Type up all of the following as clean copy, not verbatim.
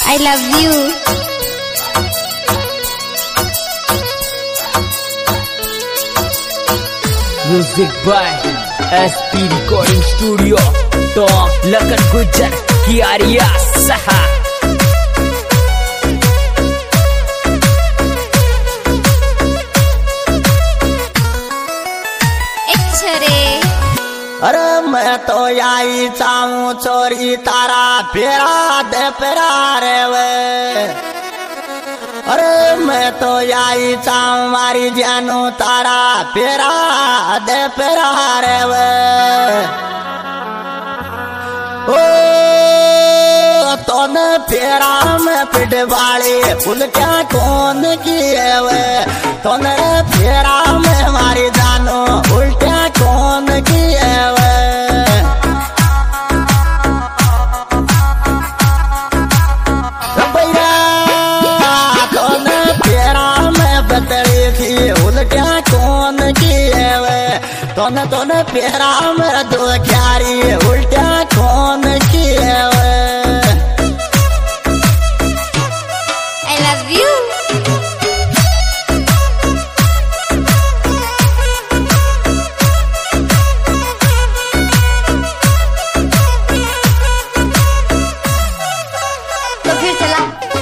I love you. Music by SP Recording Studio. Top Lakan Gujar Kiaria Saha. अरे मैं तो आई चाहूं चोरी तारा फेरा दे फेरा रे वे। अरे मैं तो आई चाहूं मारी जानू तारा फेरा दे फेरा रे वे। ओ तोने फेरा में पिट वाली फुल क्या कौन किए वे। तोने फेरा में मारी जानू उल्टा कौन किए वे। तोने फेरा में बदली थी उल्टा कौन किए वे। तोने फेरा में दो क्यारी उल्टा कौन किए वे। I love you. तो फिर चला।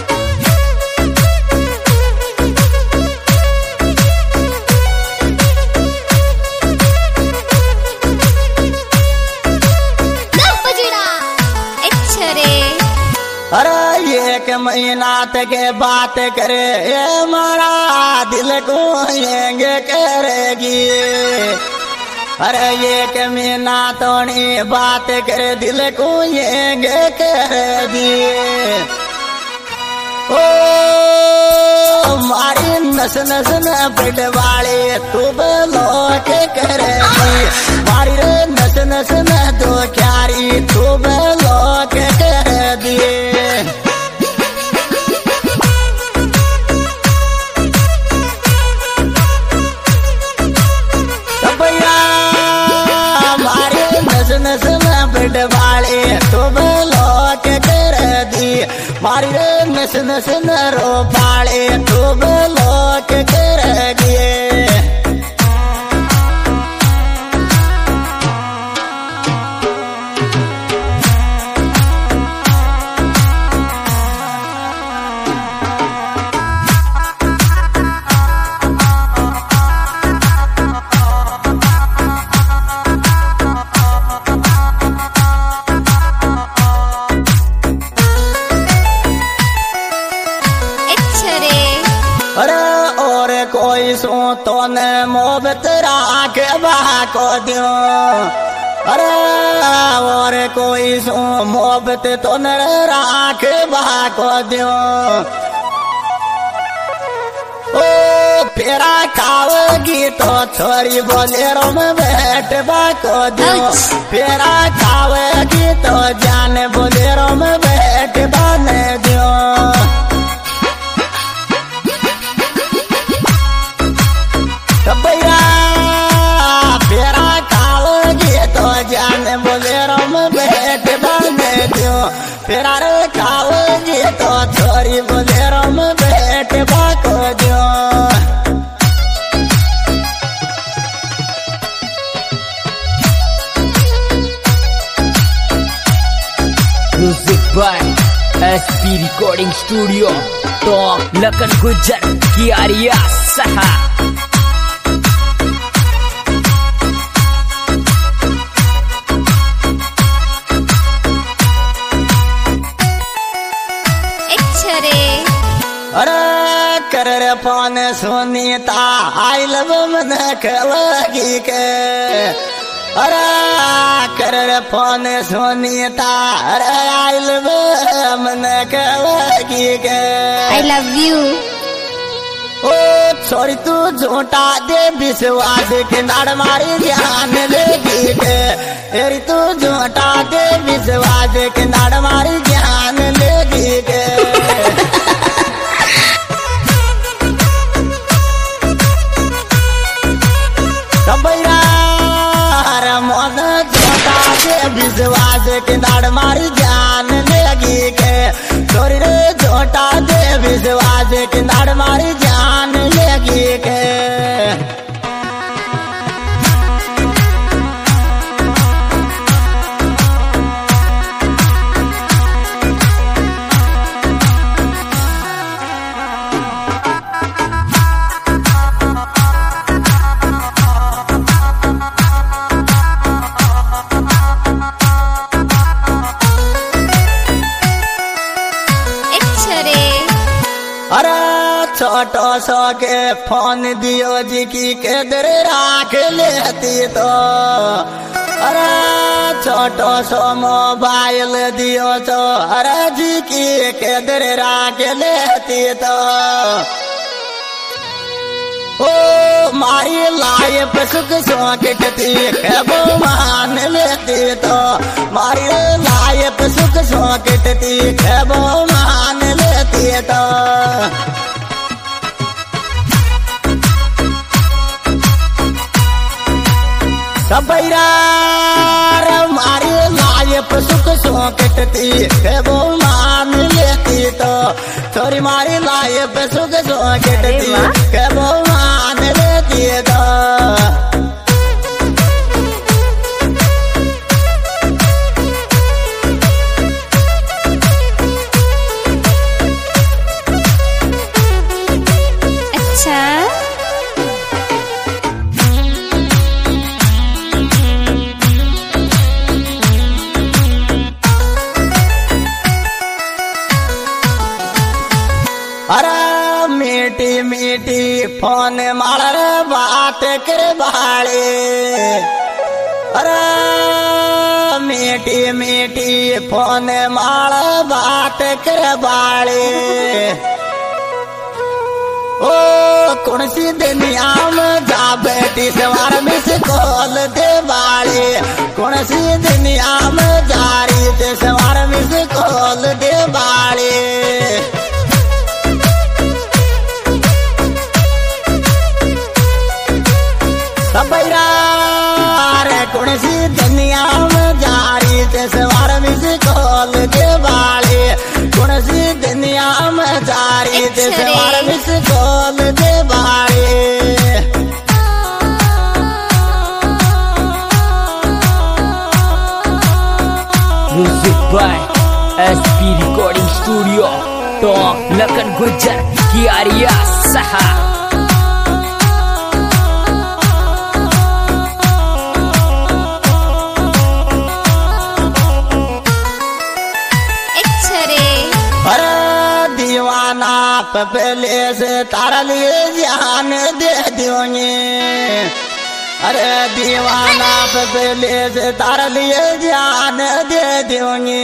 अरे एक महीना तक बात करे ये मारा दिल को येंगे करेगी। अरे एक महीना तो नहीं बात करे दिल को येंगे करेगी। ओ मारी नस नस न पिट वाली तू बोलो के करेगी। मारी नस नस न दो क्यारी तू बोलो के करेगी। वाले तो बोलो के कर दी मारी नस नस न रो पाले तो बोलो के कर दिए। अरे और कोई सो तो न मोहब्बत राख बाको दियो। अरे और कोई सो मोहब्बत तो न राख बाको दियो। ओ फेरा खाओगी तो छोरी बोलेरो में बैठ बाको दियो। फेरा खाओगी तो जान बोलेरो में बैठ बाने दियो। फेरा खाओगी तो जान बोलेरो में बैठ बाने दियो। फेरा खाओगी तो छोरी बोलेरो में बैठ बाको दियो। Music by SP Recording Studio. Top Lakan Gujar Kiaria Saha. अरे कर रे पान सुनीता आई लव मन लगी के। अरे कर रे पान सुनीता अरे आई लव मन लगी के। I love you. ओ छोरी तू झूठा दे विश्वास के नाड़ मारी ध्यान लेगी के। तेरी तू झूठा दे विश्वास के नाड़ मारी ध्यान लेगी के। विश्वास के नाड़ मारी जान लगी के छोरी रे। मारी जान लेगी के छोटो सो के फोन दियो जी की केदर राख लेती तो अरे छोटो सो मोबाइल दियो तो अरे जी की केदर राख लेती तो ओ मारी लाइफ सुख सोकटती वो मान लेती तो मारी लाइफ सुख सोकटती वो मान लेती तो सबैरा मारी लाइफ सुख सोकटती वो मान लेती तो थोड़ी मारी लाइफ सुख सोकटती वो मान लेती तो अरे मीठी मीठी फोन मार बात कर बाले अरे मीठी मीठी फोन मार बात कर बाले ओ कौन सी दुनिया में जा बैठी सवार मिस कॉल दे बाले कौन सी दुनिया में जा रही थे सवार मिस कॉल दे बाले सबैरा कौन सी दुनिया में जा रही थे सवार मिस कॉल दे बाले कौन सी दुनिया में जा रही थे सवार मिस कॉल दे बाले music by SP recording studio तो लखन गुज्जर की आर्या सहा पहले से तारा लिए जान दे दूंगी अरे दीवाना पहले से तारा लिए जान दे दूंगी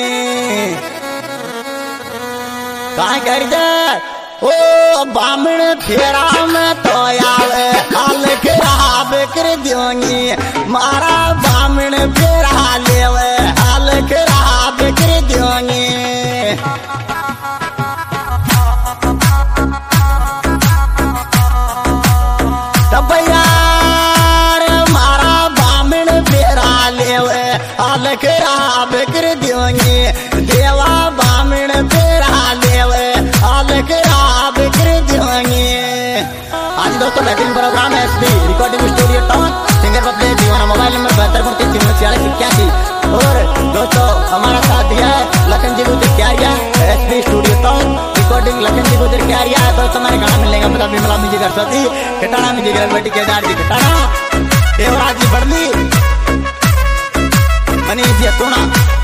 कहाँ कर दे ओ बामण फेरा में तो आवे हाल खराब कर दूंगी मारा बामण फेरा लेवे हाल खराब कर दूंगी मारा बामण फेरा लेवे हाल खराब कर दूंगी देवा बामण फेरा लेवे हाल खराब कर दूंगी आज दोस्तों बैटिंग प्रोग्राम है SP recording studio town singer पप्ले दीवाना मोबाइल नंबर 72 और दोस्तों हमारा साथ दिया Lakhan ji Gujar Kyariya SP studio town recording Lakhan ji Gujar Kyariya है दोस्तों हमारे गाना मिलेगा मतलब विमला म्यूजिक सरस्वती कटाना म्यूजिक बेटी केदार जी कटाना देवराज जी बड़ली मनीष जी अतुणा